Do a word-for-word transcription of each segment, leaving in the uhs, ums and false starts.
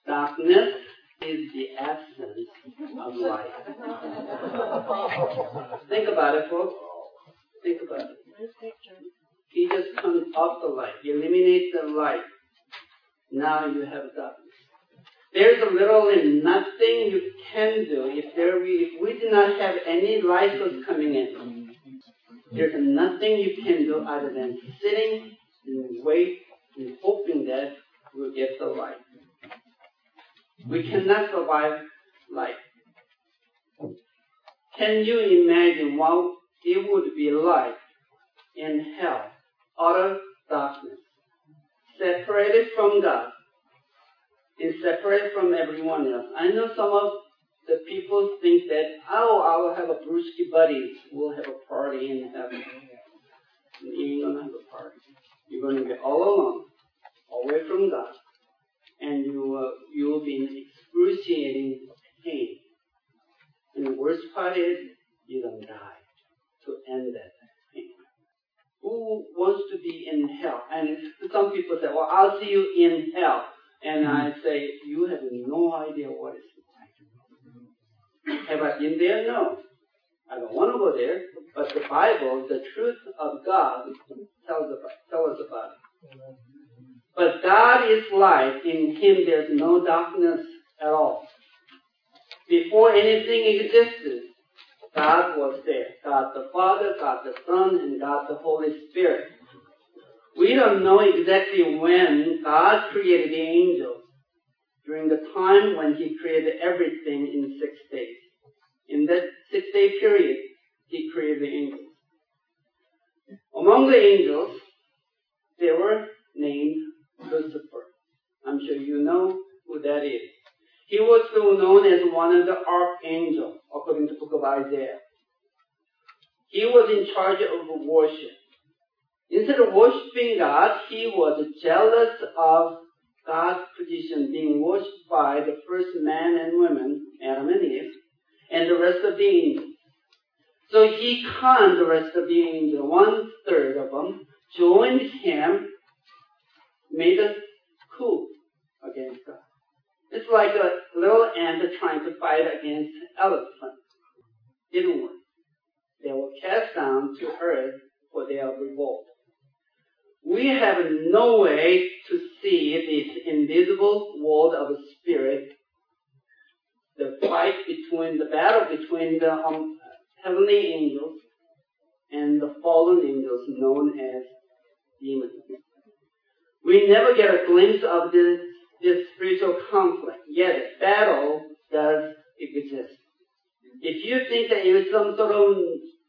Darkness is the absence of light. Think about it, folks. Think about it. He just turns off the light. He eliminates the light. Now you have darkness. There's literally nothing you can do if there we, if we do not have any light source coming in. There's nothing you can do other than sitting and wait and hoping that we'll get the light. We cannot survive light. Can you imagine what it would be like in hell? Utter darkness. Separated from God. And separated from everyone else. I know some of the people think that, oh, I will have a brewski buddies. We'll have a party in heaven. And you ain't going to have a party. You're going to be all alone, away from God. And you, uh, you will be in excruciating pain. And the worst part is, you don't die to end that pain. Who wants to be in hell? And some people say, well, I'll see you in hell. And I say, you have no idea what it's like. Have I been there? No. I don't want to go there. But the Bible, the truth of God, tells, about, tells us about it. But God is light. In Him there's no darkness at all. Before anything existed, God was there. God the Father, God the Son, and God the Holy Spirit. We don't know exactly when God created the angels, during the time when He created everything in six days. In that six-day period, He created the angels. Among the angels, they were named Lucifer. I'm sure you know who that is. He was still known as one of the archangels, according to the book of Isaiah. He was in charge of worship. Instead of worshiping God, he was jealous of God's position being worshipped by the first man and women, Adam and Eve, and the rest of the angels. So he conned the rest of the angels, one third of them, joined him, made a coup against God. It's like a little ant trying to fight against an elephant. Didn't work. They were cast down to earth for their revolt. We have no way to see this invisible world of the spirit, the fight between, the battle between the um, heavenly angels and the fallen angels known as demons. We never get a glimpse of this, this spiritual conflict, yet battle does exist. If you think that it is some sort of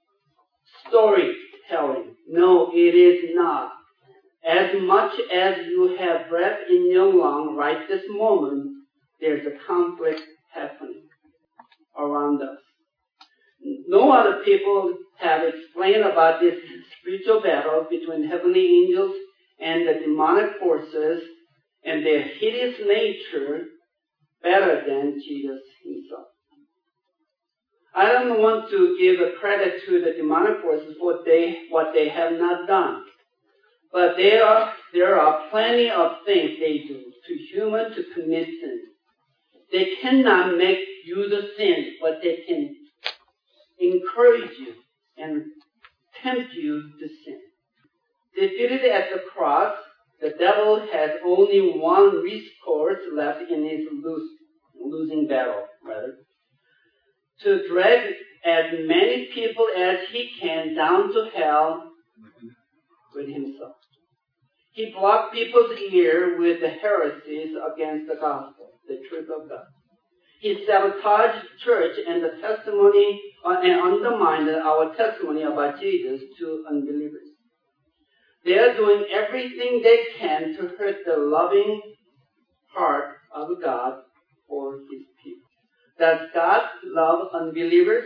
storytelling, no, it is not. As much as you have breath in your lung right this moment, there's a conflict happening around us. No other people have explained about this spiritual battle between heavenly angels and the demonic forces and their hideous nature better than Jesus himself. I don't want to give a credit to the demonic forces for what they, what they have not done. But there are, there are plenty of things they do to humans to commit sin. They cannot make you the sin, but they can encourage you and tempt you to sin. Defeated at the cross, the devil has only one recourse left in his lose, losing battle, rather, to drag as many people as he can down to hell with himself. He blocked people's ear with the heresies against the gospel, the truth of God. He sabotaged church and the testimony uh, and undermined our testimony about Jesus to unbelievers. They are doing everything they can to hurt the loving heart of God for His people. Does God love unbelievers?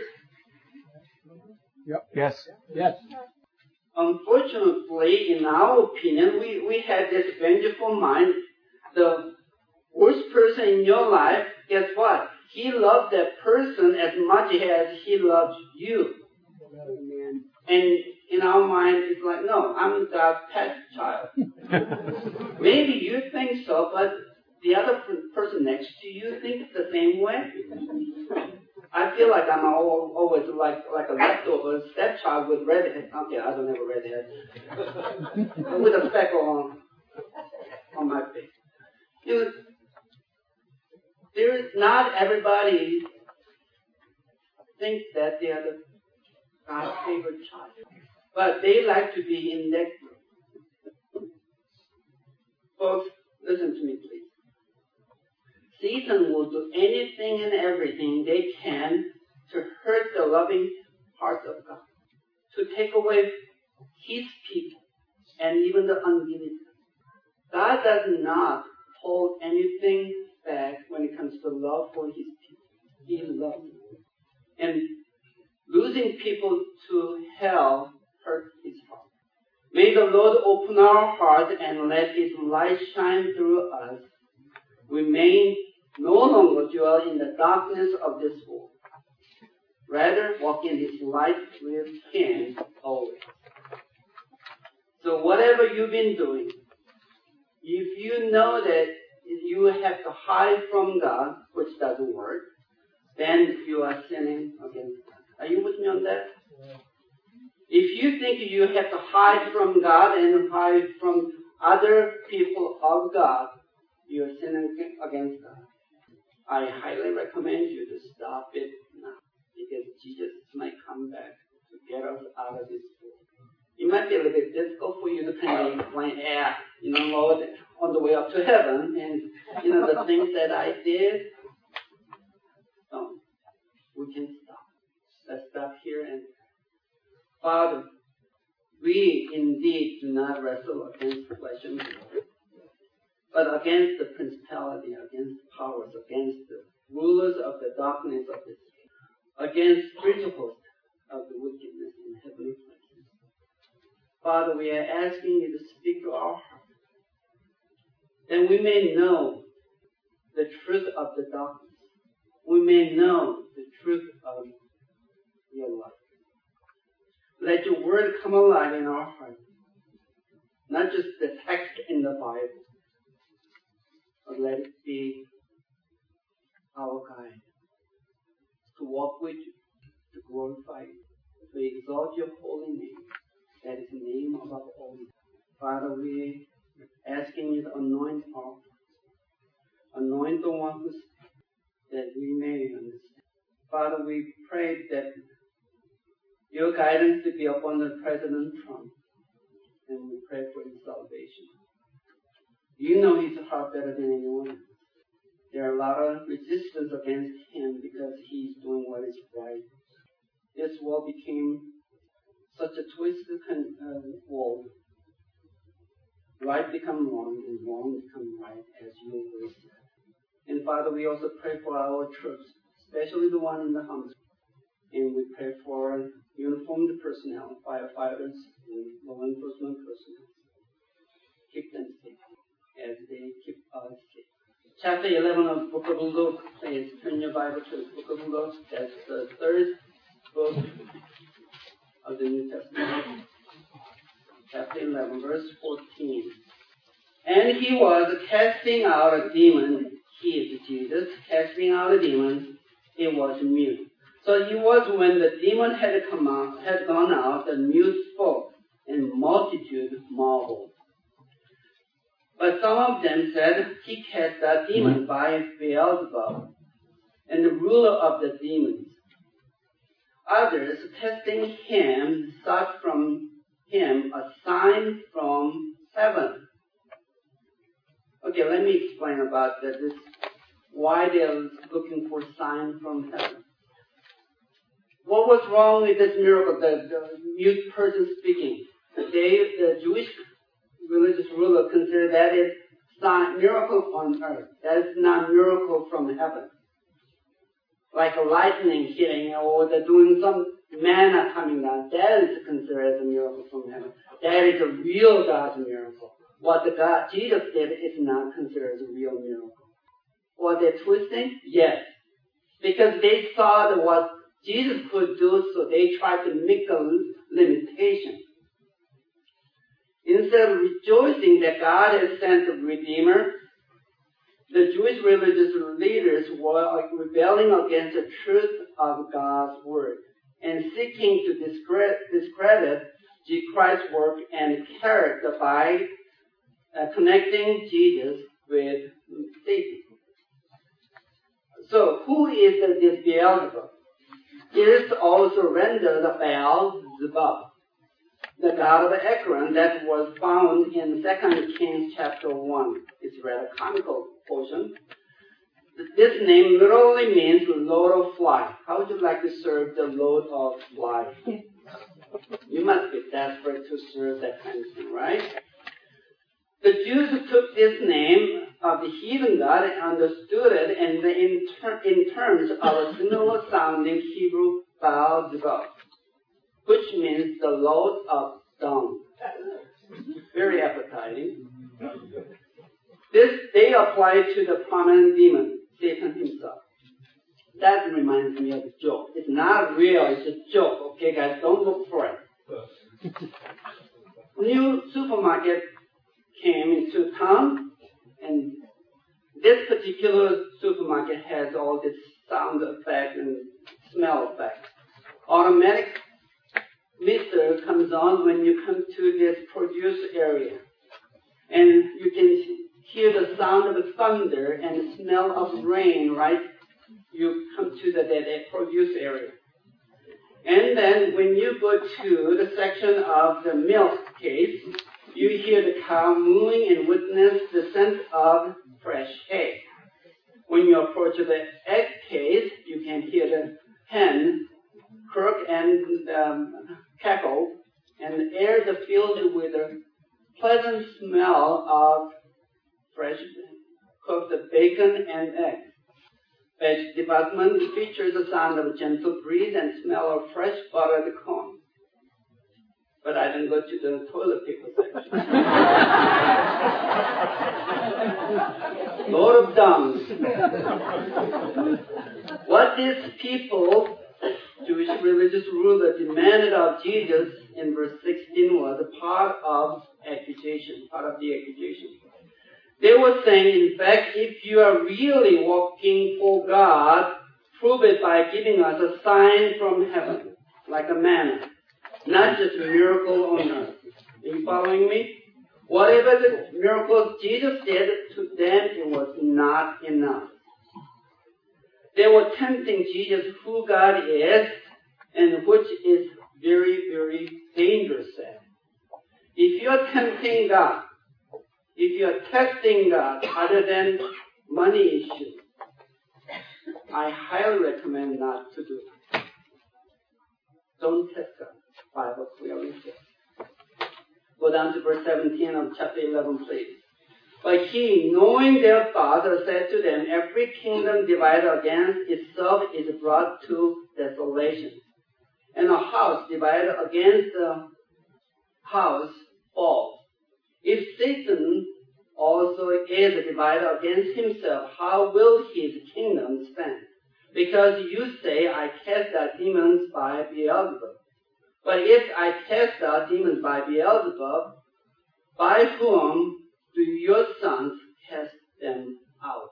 Yep. Yes. Yes. Unfortunately, in our opinion, we, we have this vengeful mind. The worst person in your life, guess what? He loves that person as much as he loves you. Amen. And in our mind, it's like, no, I'm God's pet child. Maybe you think so, but the other person next to you thinks the same way? I feel like I'm all, always like like a leftover stepchild with red hair. Okay, I don't have a red hair. With a speckle on, on my face. You know, there is not everybody thinks that they are the God's favorite child. But they like to be in that group. Folks, listen to me, please. Satan will do anything and everything they can to hurt the loving heart of God, to take away His people and even the unbelievers. God does not hold anything back when it comes to love for His people. He loves them. And losing people to hell hurt His heart. May the Lord open our heart and let His light shine through us. We may no longer dwell in the darkness of this world. Rather, walk in His light with Him always. So whatever you've been doing, if you know that you have to hide from God, which doesn't work, then you are sinning against God. Are you with me on that? Yeah. If you think you have to hide from God and hide from other people of God, you are sinning against God. I highly recommend you to stop it now, because Jesus might come back to get us out of this world. It might be a little bit difficult for you to kind of explain, yeah, you know, Lord, on the way up to heaven, and, you know, the things that I did. No, we can stop. Let's stop here and, Father, we indeed do not wrestle against flesh and blood, but against the principality, against powers, against the rulers of the darkness of this age, against spiritual hosts of the wickedness in heavenly places. Father, we are asking you to speak to our heart, that we may know the truth of the darkness. We may know the truth of your life. Let your word come alive in our heart, not just the text in the Bible, but let it be our guide to walk with you, to glorify you, to exalt your holy name. That is the name above all. Father, we are asking you to anoint our hearts. Anoint the one who speaks, that we may understand. Father, we pray that your guidance to be upon the President Trump, and we pray for his salvation. You know his heart better than anyone else. There are a lot of resistance against him because he's doing what is right. This world became such a twisted uh, world. Right become wrong, and wrong become right, as you always said. And Father, we also pray for our troops, especially the one in the homes. And we pray for uniformed personnel, firefighters, and law enforcement personnel. Keep them safe as they keep us safe. Chapter eleven of the Book of Luke. Please turn your Bible to the Book of Luke. That's the third book of the New Testament. Chapter eleven, verse fourteen. And he was casting out a demon. He is Jesus, casting out a demon. It was mute. So it was when the demon had come out, had gone out, the mute spoke, and multitude marveled. But some of them said, he cast that demon by Beelzebub, and the ruler of the demons. Others, testing him, sought from him a sign from heaven. Okay, let me explain about that, this, why they're looking for a sign from heaven. What was wrong with this miracle, the, the mute person speaking? They, the Jewish religious ruler considered that is not miracle on earth. That is not miracle from heaven. Like a lightning hitting, or they're doing some manna coming down. That is considered as a miracle from heaven. That is a real God's miracle. What the God Jesus did is not considered as a real miracle. Were they twisting? Yes. Because they saw that what Jesus could do, so they tried to make a limitation. Instead of rejoicing that God has sent a Redeemer, the Jewish religious leaders were rebelling against the truth of God's word and seeking to discredit, discredit Christ's work and character by uh, connecting Jesus with Satan. So, who is this Beelzebub? It is also rendered Baal-zebub, the god of Ekron that was found in Second Kings chapter one. It's a rather comical portion. This name literally means Lord of Flies. How would you like to serve the Lord of Flies? You must be desperate to serve that kind of thing, right? The Jews took this name of the heathen god and understood it and in, ter- in terms of a similar sounding Hebrew Baal-zebub, which means the Lord of Dung. Very appetizing. This they apply to the prominent demon, Satan himself. That reminds me of a joke. It's not real, it's a joke. Okay, guys, don't look for it. New supermarket came into town, and this particular supermarket has all this sound effect and smell effect. Automatic meter comes on when you come to this produce area, and you can hear the sound of the thunder and the smell of rain, right? You come to the, the, the produce area. And then when you go to the section of the milk case, you hear the cow mooing and witness the scent of fresh hay. When you approach the egg case, you can hear the hen croak and um, cackle, and the air is filled with a pleasant smell of fresh cooked bacon and eggs. Veg department features the sound of a gentle breeze and smell of fresh buttered corn. But I didn't go to the toilet paper section. Lord of Dung. What these people, Jewish religious ruler, demanded of Jesus in verse sixteen was a part of accusation, part of the accusation. They were saying, in fact, if you are really walking for God, prove it by giving us a sign from heaven, like a manna. Not just a miracle on earth. Are you following me? Whatever the miracles Jesus did, to them it was not enough. They were tempting Jesus who God is, and which is very, very dangerous. If you're tempting God, if you're testing God other than money issues, I highly recommend not to do it. Don't test God. Bible clearly says. Go down to verse seventeen of chapter eleven, please. But he, knowing their thoughts, said to them, every kingdom divided against itself is brought to desolation, and a house divided against a house falls. If Satan also is divided against himself, how will his kingdom stand? Because you say, I cast out demons by Beelzebub. But if I cast out demons by Beelzebub, by whom do your sons cast them out?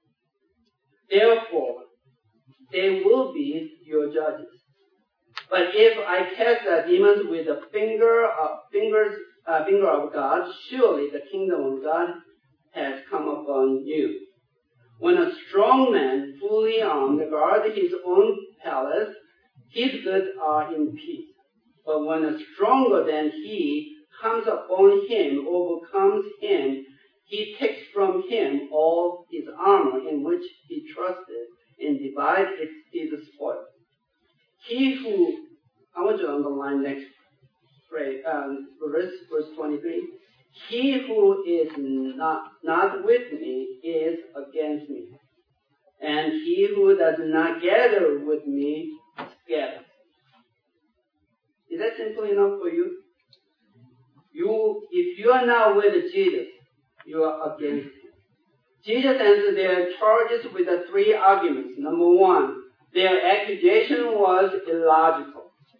Therefore, they will be your judges. But if I cast out demons with the finger of, fingers, uh, finger of God, surely the kingdom of God has come upon you. When a strong man, fully armed, guards his own palace, his goods are in peace. But when a stronger than he comes upon him, overcomes him, he takes from him all his armor in which he trusted and divides his spoil. He who, I want you to underline next phrase, um, verse, verse twenty-three. He who is not, not with me is against me, and he who does not gather with me scatters. Is that simple enough for you? You, if you are not with Jesus, you are against him. Jesus answered their charges with the three arguments. Number one, their accusation was illogical.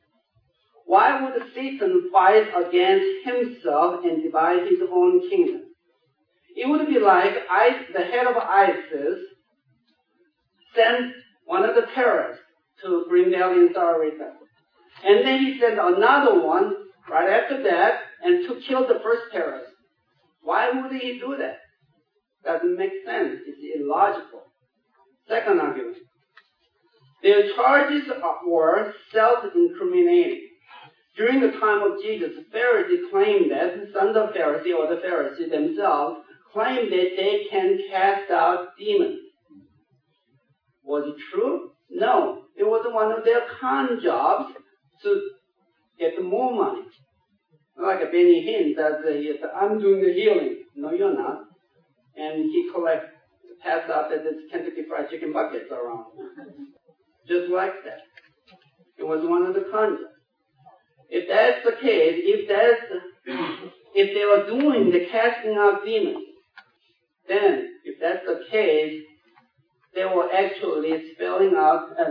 Why would Satan fight against himself and divide his own kingdom? It would be like I, the head of ISIS sent one of the terrorists to bring down in Sarita. And then he sent another one right after that and to kill the first terrorist. Why would he do that? Doesn't make sense. It's illogical. Second argument. Their charges were self-incriminating. During the time of Jesus, the Pharisees claimed that, the sons of Pharisee or the Pharisees themselves claimed that they can cast out demons. Was it true? No. It was one of their con jobs to get more money. Like Benny Hinn says, I'm doing the healing. No, you're not. And he collects, pass out that there's Kentucky Fried Chicken buckets around. Just like that. It was one of the con jobs. If that's the case, if that's, if they were doing the casting out demons, then if that's the case, they were actually spelling out uh,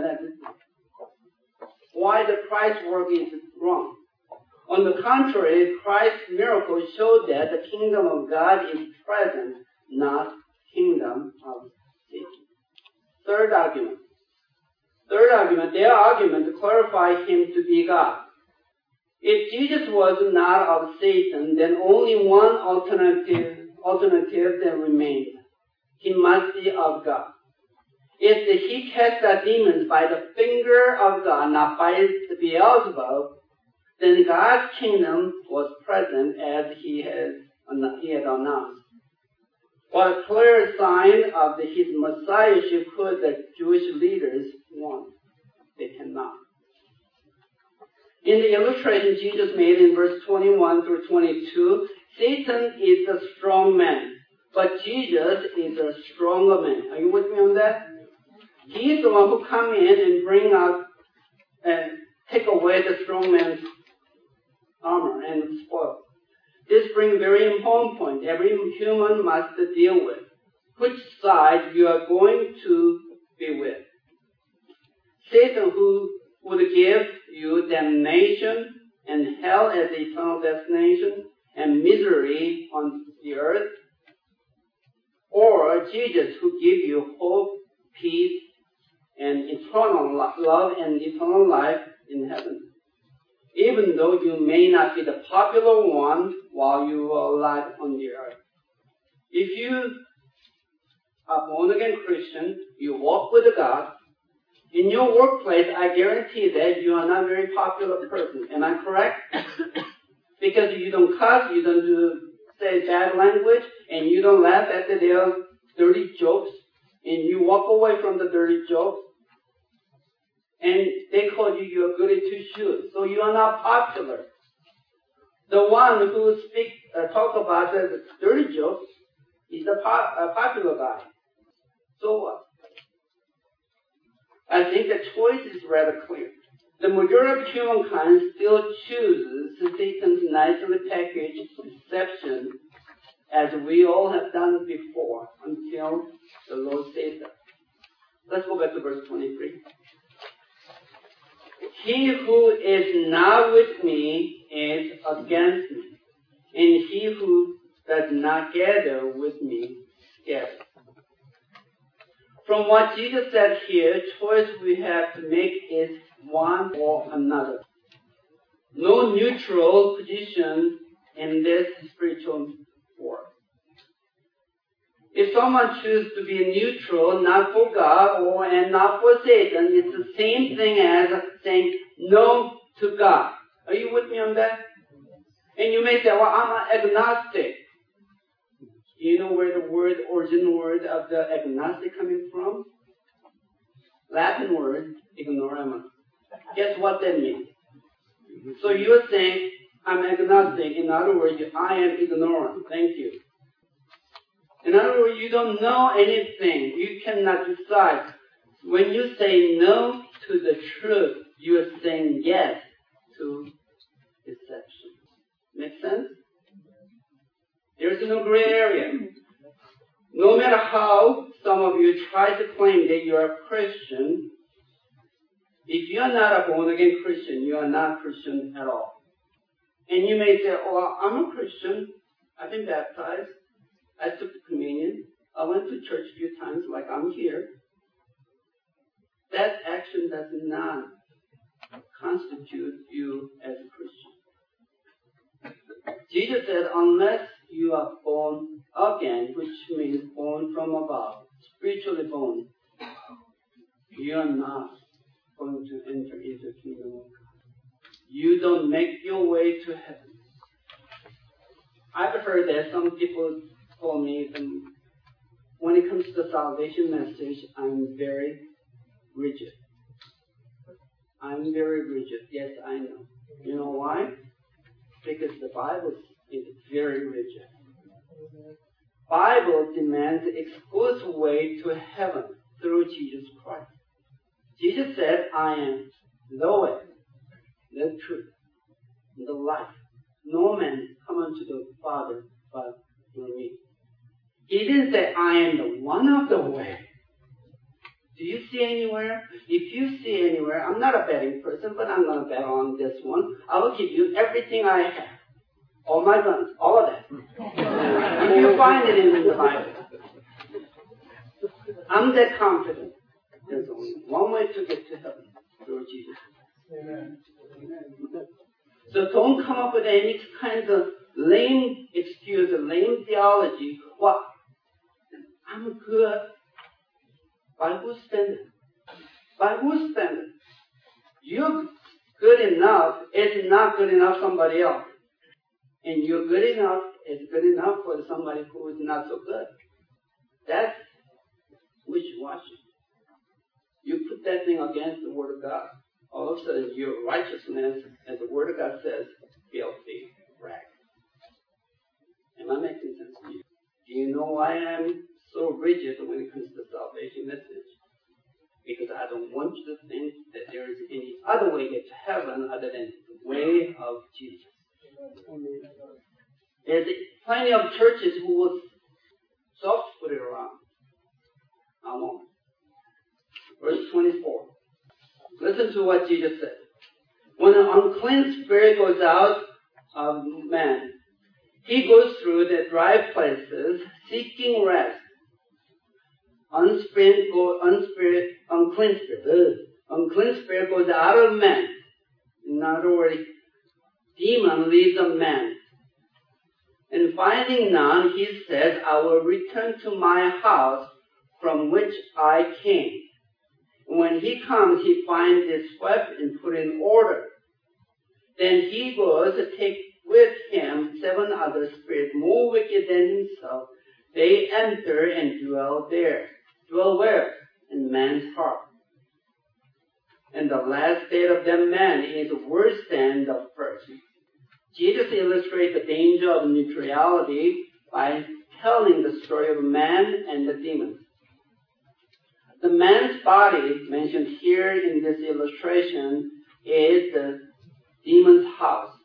why the Christ's work is wrong. On the contrary, Christ's miracle showed that the kingdom of God is present, not kingdom of Satan. Third argument. Third argument, their argument to clarify him to be God. If Jesus was not of Satan, then only one alternative, alternative that remained. He must be of God. If he cast out demons by the finger of God, not by Beelzebub, then God's kingdom was present as he had, he had announced. What a clear sign of the, his messiahship could the Jewish leaders want? They cannot. In the illustration Jesus made in verse twenty-one through twenty-two, Satan is a strong man, but Jesus is a stronger man. Are you with me on that? He is the one who come in and bring out and take away the strong man's armor and spoil. This brings a very important point. Every human must deal with which side you are going to be with. Satan, who would give you damnation and hell as the eternal destination and misery on the earth, or Jesus, who give you hope, peace, and eternal love and eternal life in heaven. Even though you may not be the popular one while you are alive on the earth. If you are born-again Christian, you walk with God, in your workplace, I guarantee that you are not a very popular person. Am I correct? Because you don't cuss, you don't do, say bad language, and you don't laugh at their dirty jokes, and you walk away from the dirty jokes, and they call you you're goody two-shoes. So you are not popular. The one who speak, uh, talk about the dirty jokes is a, pop, a popular guy. So what? I think the choice is rather clear. The majority of humankind still chooses Satan's nicely packaged deception, as we all have done before, until the Lord says that. Let's go back to verse twenty-three. He who is not with me is against me, and he who does not gather with me scatters. From what Jesus said here, choice we have to make is one or another. No neutral position in this spiritual war. If someone chooses to be neutral, not for God or and not for Satan, it's the same thing as saying no to God. Are you with me on that? And you may say, well, I'm an agnostic. Do you know where the word, original word of the agnostic coming from? Latin word, ignoramus. Guess what that means? So you're saying, I'm agnostic. In other words, I am ignorant. Thank you. In other words, you don't know anything. You cannot decide. When you say no to the truth, you are saying yes to deception. Make sense? There's no gray area. No matter how some of you try to claim that you are a Christian, if you are not a born-again Christian, you are not Christian at all. And you may say, oh, I'm a Christian. I've been baptized. I took the communion. I went to church a few times like I'm here. That action does not constitute you as a Christian. Jesus said, unless you are born again, which means born from above, spiritually born, you are not going to enter into the kingdom of God. You don't make your way to heaven. I've heard that some people told me that when it comes to the salvation message, I'm very rigid. I'm very rigid. Yes, I know. You know why? Because the Bible is very rigid. Bible demands exclusive way to heaven through Jesus Christ. Jesus said, I am the way, the truth, the life. No man come unto the Father but through me. He didn't say, I am the one of the way. Do you see anywhere? If you see anywhere, I'm not a betting person, but I'm going to bet on this one. I will give you everything I have. All my guns, all of that. If you find it in the Bible. I'm that confident. There's only one way to get to heaven, through Jesus. Amen. So don't come up with any kind of lame excuse or lame theology. Well, I'm good. By whose standard? By whose standard? You're good enough is not good enough for somebody else. And you're good enough is good enough for somebody who is not so good. That's wishy-washy. You put that thing against the Word of God. All of a sudden, your righteousness, as the Word of God says, filthy rag. Am I making sense to you? Do you know why I'm so rigid when it comes to the salvation message? Because I don't want you to think that there is any other way to get to heaven other than the way of Jesus. There's plenty of churches who will soft-foot it around. I won't. Verse twenty-four. Listen to what Jesus said. When an unclean spirit goes out of man, he goes through the dry places seeking rest. Unspirit, go, unspirit, unclean spirit, uh, unclean spirit goes out of man. In other words, demon leaves a man. And finding none, he says, I will return to my house from which I came. When he comes, he finds it swept and put in order. Then he goes to take with him seven other spirits more wicked than himself. They enter and dwell there. Dwell where? In man's heart. And the last state of that man is worse than the first. Jesus illustrates the danger of neutrality by telling the story of man and the demons. The man's body mentioned here in this illustration is the demon's house.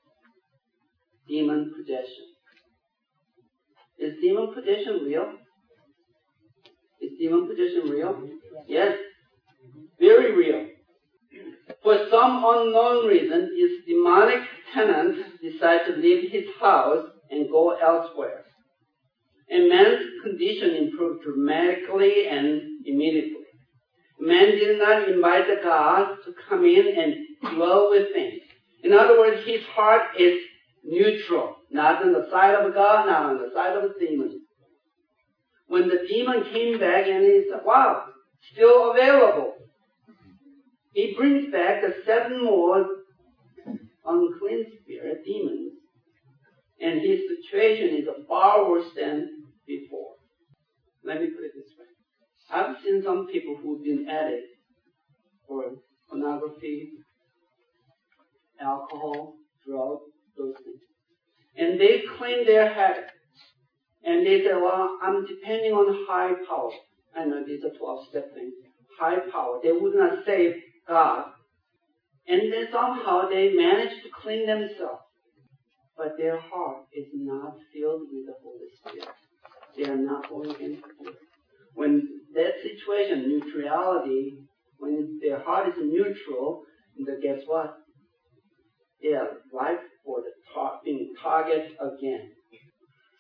Demon possession. Is demon possession real? Is demon possession real? Yes. Very real. For some unknown reason, his demonic tenant decides to leave his house and go elsewhere. And man's condition improved dramatically and immediately. Man did not invite the God to come in and dwell with him. In other words, his heart is neutral, not on the side of God, not on the side of the demon. When the demon came back and he said, wow, still available. He brings back the seven more unclean spirit demons. And his situation is far worse than before. Let me put it this way. I've seen some people who've been addicts for pornography, alcohol, drugs, those things. And they claim their habit. And they say, well, I'm depending on high power. I know these are twelve-step things. High power. They would not save God. And then somehow they manage to clean themselves. But their heart is not filled with the Holy Spirit. They are not going into it. When that situation, neutrality, when their heart is neutral, then guess what? They are ripe for the tar- being target again.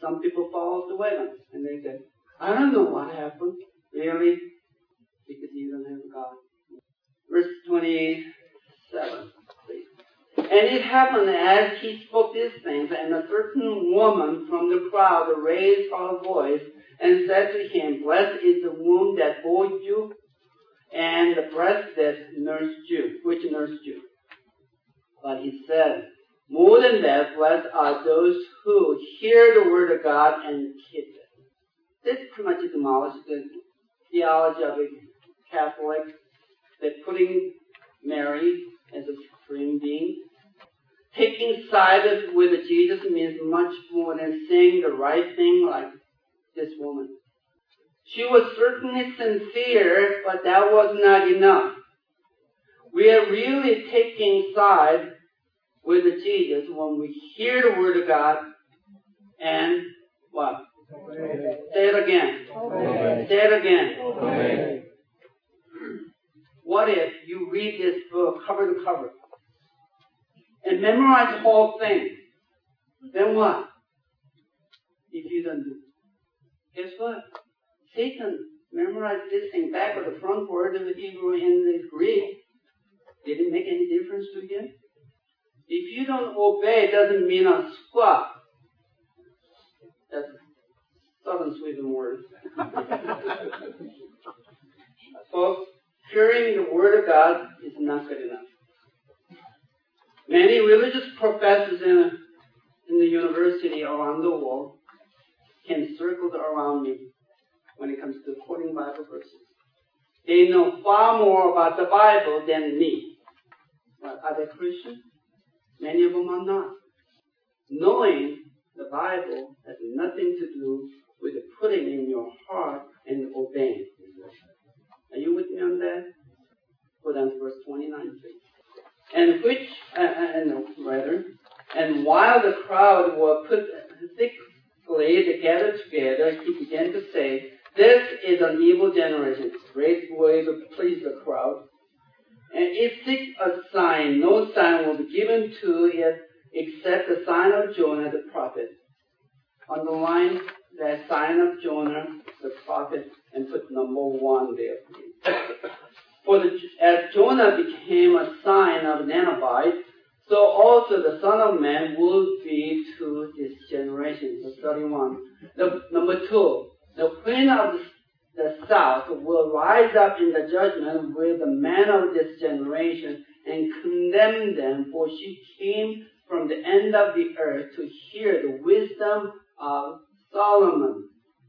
Some people fall off the wagon and they say, I don't know what happened. Really? Because you don't have God. Verse twenty-seven, please. And it happened as he spoke these things, and a certain woman from the crowd raised her voice and said to him, Blessed is the womb that bore you, and the breast that nursed you, which nursed you. But he said, more than that, blessed are those who hear the word of God and keep it. This pretty much demolished the theology of a Catholic that putting Mary as a supreme being. Taking sides with Jesus means much more than saying the right thing like this woman. She was certainly sincere, but that was not enough. We are really taking sides with Jesus when we hear the word of God and what? Obey. Say it again. Obey. Say it again. Obey. What if you read this book cover to cover and memorize the whole thing? Then what? If you don't do it. Guess what? Satan memorized this thing back of the front word of the Hebrew and the Greek. Did it make any difference to you? If you don't obey, it doesn't mean a squat. That's a southern Sweden word. Folks, hearing the word of God is not good enough. Many religious professors in, a, in the university around the world can circle around me when it comes to quoting Bible verses. They know far more about the Bible than me. But are they Christians? Many of them are not. Knowing the Bible has nothing to do with the putting in your heart and obeying. Are you with me on that? Put on verse twenty-nine, please. And which, uh, and rather, and while the crowd were put thickly together together, he began to say, This is an evil generation. Great way to please the crowd. And it seeks a sign. No sign will be given to it except the sign of Jonah the prophet. Underline that sign of Jonah the prophet and put number one there, please. For the, as Jonah became a sign of Nineveh, so also the Son of Man will be to this generation. So thirty-one. The, number two, the queen of the The south will rise up in the judgment with the men of this generation and condemn them, for she came from the end of the earth to hear the wisdom of Solomon.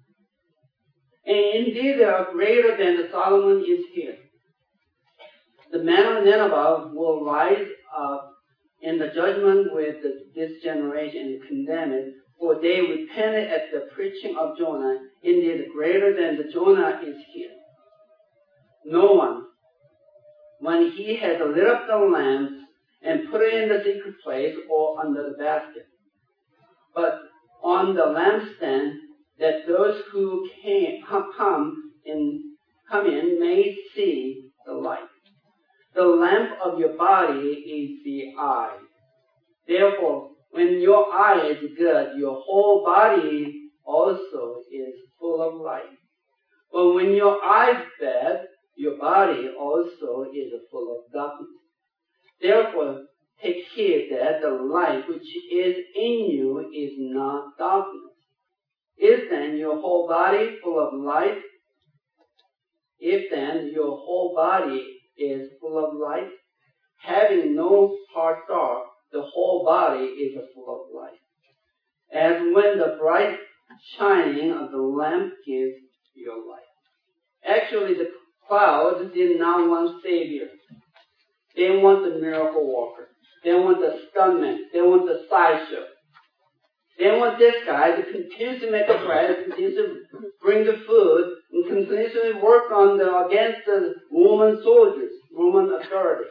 And indeed, they are greater than the Solomon is here. The men of Nineveh will rise up in the judgment with the, this generation and condemn it, for they repented at the preaching of Jonah. Indeed, greater than the Jonah is here. No one, when he has lit up the lamp and put it in the secret place or under the basket, but on the lampstand, that those who came, come in, come in may see the light. The lamp of your body is the eye. Therefore, when your eye is good, your whole body also is full of light. But when your eye is bad, your body also is full of darkness. Therefore, take heed that the light which is in you is not darkness. Is then your whole body full of light? If then your whole body is full of light, having no part dark, the whole body is full of light. As when the bright shining of the lamp gives your light. Actually, the crowd did not want Savior. They want the miracle worker. They want the stuntman. They want the sideshow. They want this guy to continue to make the bread, continue to bring the food, and continuously work on the against the Roman soldiers, Roman authority.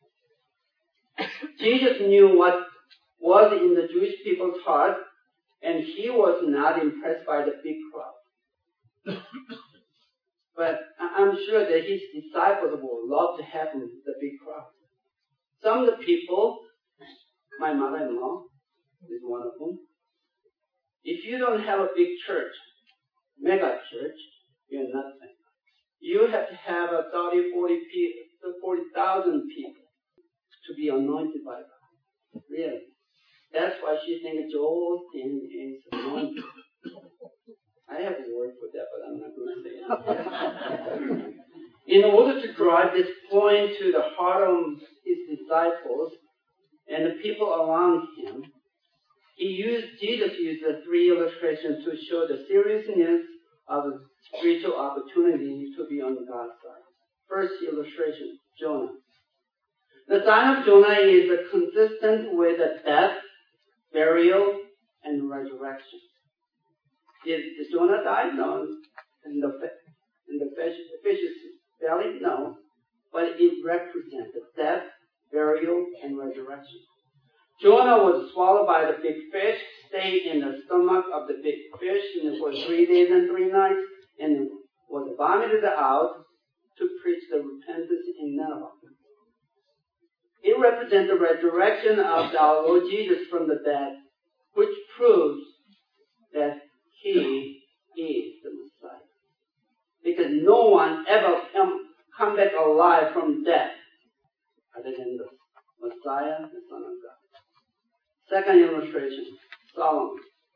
Jesus knew what was in the Jewish people's heart, and he was not impressed by the big crowd. But I'm sure that his disciples would love to have the big crowd. Some of the people, my mother-in-law is one of them, If you don't have a big church, mega church, you're nothing. You have to have a thirty, forty, forty thousand people to be anointed by God. Really. That's why she thinks Joel Osteen is anointed. I have a word for that, but I'm not going to say it. In order to drive this point to the heart of his disciples and the people around him, he used, Jesus used the three illustrations to show the seriousness of the spiritual opportunity to be on God's side. First illustration, Jonah. The sign of Jonah is consistent with the death, burial, and resurrection. Did, did Jonah die? No. In the, in the fish, fish's belly? No. But it represents the death, burial, and resurrection. Jonah was swallowed by the big fish, stayed in the stomach of the big fish for three days and three nights, and was vomited out to preach the repentance in Nineveh. It represents the resurrection of our Lord Jesus from the dead, which proves that He is the Messiah. Because no one ever come, come back alive from death other than the Messiah, the Son of God. Second illustration, Solomon.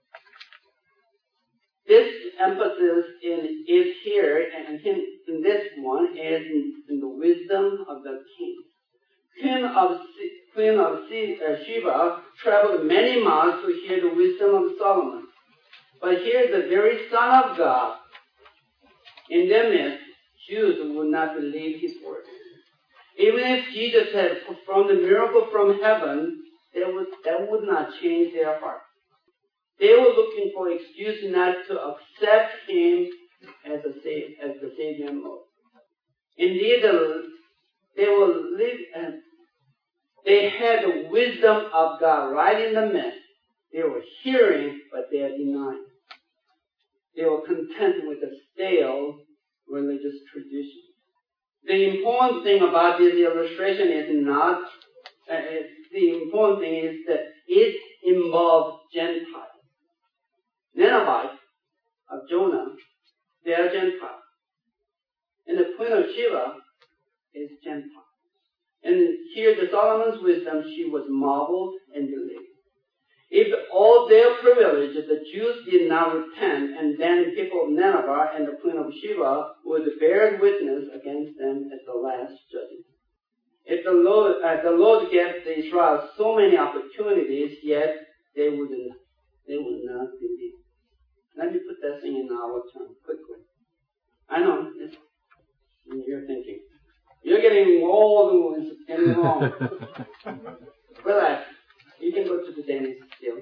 This emphasis in, is here, and in, in this one is in, in the wisdom of the king. Queen of, Queen of Sheba traveled many miles to hear the wisdom of Solomon. But here the very Son of God, in their midst, Jews would not believe his word. Even if Jesus had performed a miracle from heaven, That would, that would not change their heart. They were looking for an excuse not to accept him as, a, as the Savior and Lord. Indeed, they were live, and they had the wisdom of God right in the midst. They were hearing, but they are denying. They were content with the stale religious tradition. The important thing about this illustration is not uh, The important thing is that it involves Gentiles. Ninevites of Jonah, they are Gentiles. And the Queen of Sheba is Gentile. And here the Solomon's wisdom, she was marveled and believed. If all their privilege, the Jews did not repent, and then the people of Nineveh and the Queen of Sheba would bear witness against them at the last judgment. If the Lord, uh, the Lord gave the Israelites so many opportunities, yet they wouldn't, they would not believe. Let me put that thing in our term quickly. I know, it's, you're thinking, you're getting old and it's getting wrong. Relax. You can go to the dentist still.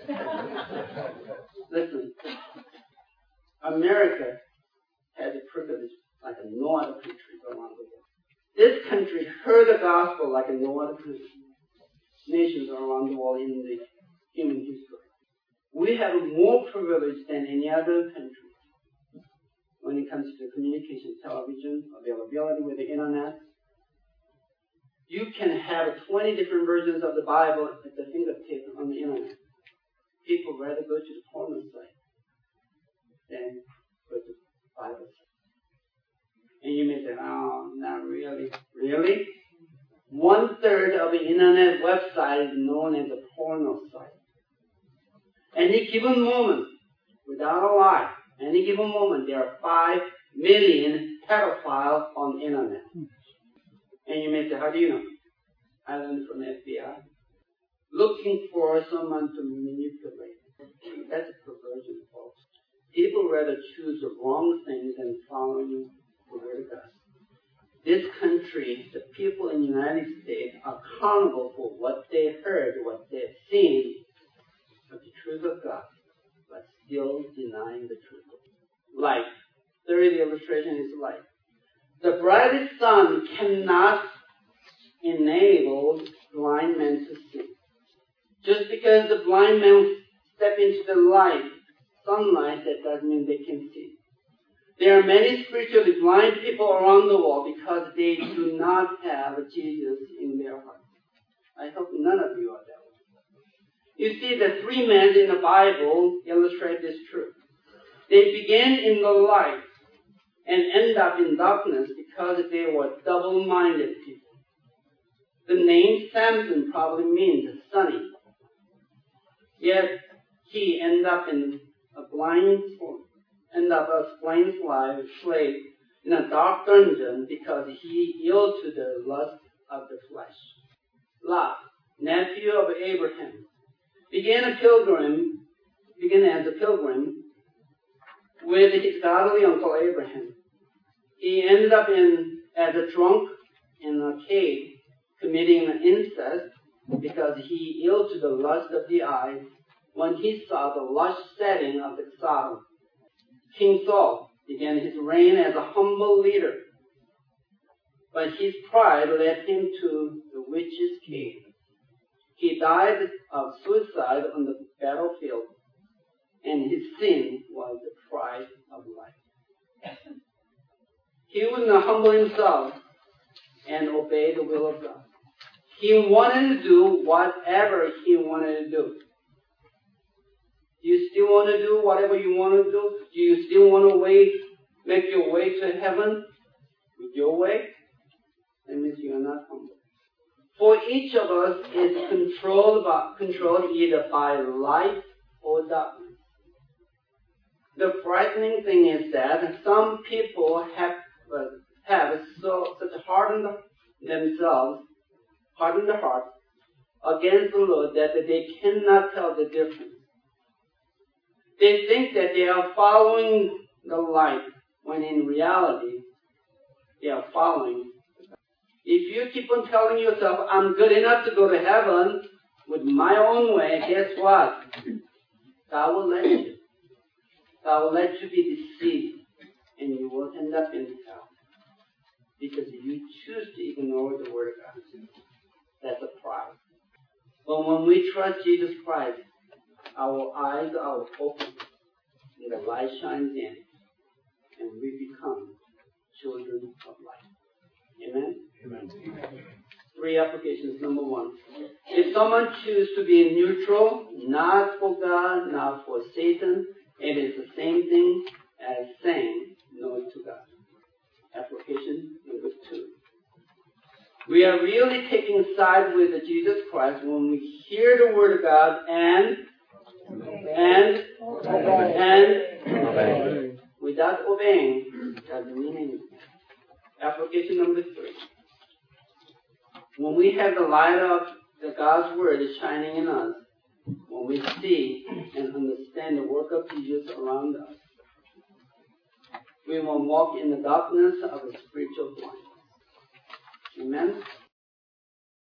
Listen, America has a privilege like no other country around the world. This country heard the gospel like no other country. Nations around the world in the human history. We have more privilege than any other country when it comes to communication, television, availability with the internet. You can have twenty different versions of the Bible at the fingertip on the internet. People rather go to the porno site than go to the Bible site. And you may say, oh, not really. Really? One third of the internet website is known as a porno site. Any given moment, without a lie, any given moment, there are five million pedophiles on the internet. And you may say, how do you know? I learned from the F B I. Looking for someone to manipulate. That's a perversion, folks. People rather choose the wrong things than following the word of God. This country, the people in the United States are accountable for what they heard, what they've seen of the truth of God, but still denying the truth. Light. Third illustration is light. The brightest sun cannot enable blind men to see. Just because the blind men step into the light, sunlight, that doesn't mean they can see. There are many spiritually blind people around the world because they do not have Jesus in their hearts. I hope none of you are that way. You see, the three men in the Bible illustrate this truth. They begin in the light and end up in darkness because they were double-minded people. The name Samson probably means sunny. Yet he ended up in a blind, ended up a blind slave in a dark dungeon because he yielded to the lust of the flesh. Lot, nephew of Abraham, began a pilgrim, began as a pilgrim with his godly uncle Abraham. He ended up in as a drunk in a cave committing incest because he yielded to the lust of the eyes when he saw the lush setting of the Sodom. King Saul began his reign as a humble leader, but his pride led him to the witch's cave. He died of suicide on the battlefield, and his sin was the pride of life. He would not humble himself and obey the will of God. He wanted to do whatever he wanted to do. Do you still want to do whatever you want to do? Do you still want to wait, make your way to heaven with your way? That means you are not humble. For each of us is controlled by, controlled either by light or darkness. The frightening thing is that some people have uh, have so such hardened themselves, hardened the heart against the Lord that they cannot tell the difference. They think that they are following the light when in reality they are following. If you keep on telling yourself, I'm good enough to go to heaven with my own way, guess what? God will let you. God will let you be deceived and you will end up in hell. Because you choose to ignore the Word of God. That's a pride. But when we trust Jesus Christ, our eyes are open and the light shines in and we become children of light. Amen? Amen. Three applications. Number one. If someone chooses to be neutral, not for God, not for Satan, it is the same thing as saying no to God. Application number two. We are really taking side with Jesus Christ when we hear the Word of God and and and obey. Without obeying, doesn't mean anything. Application number three. When we have the light of the God's Word shining in us, when we see and understand the work of Jesus around us, we will walk in the darkness of a spiritual blindness. Amen?